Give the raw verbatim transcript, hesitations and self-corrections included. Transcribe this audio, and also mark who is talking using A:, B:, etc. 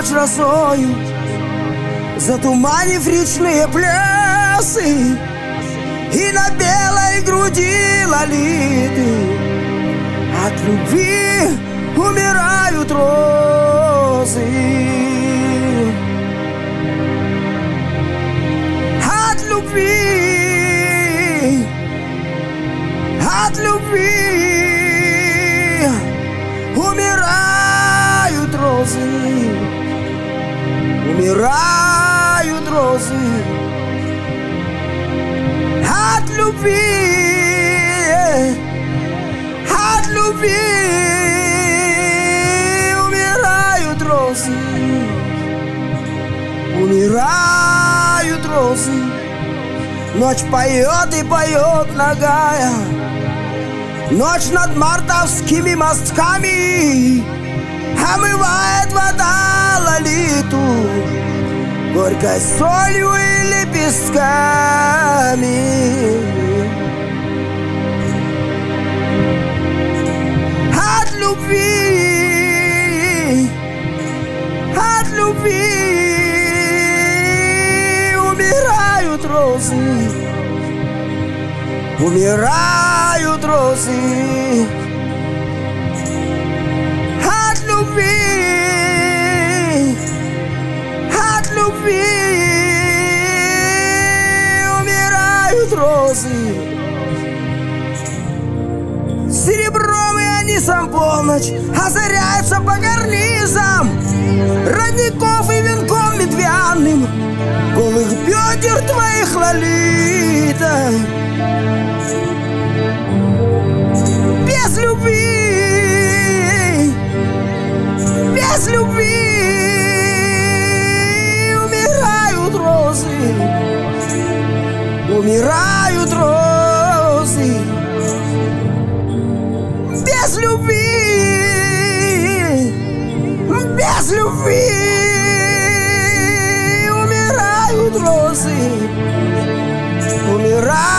A: ночь росою, затуманив речные плясы, и на белой груди лолиты от любви умирают розы. От любви, от любви умирают розы, умирают розы. От любви, от любви умирают розы, умирают розы. Ночь поет и поет нагая, ночь над мартовскими мостками омывает вода лолиту горькой солью и лепестками. От любви, от любви умирают розы, умирают розы. От любви, от любви умирают розы. Серебром и анисом полночь озаряется по карнизам родников и венком медвяным голых бедер твоих, Лолита. Без любви, без любви умирают розы, умирают розы. Без любви, без любви умирают розы, умирают.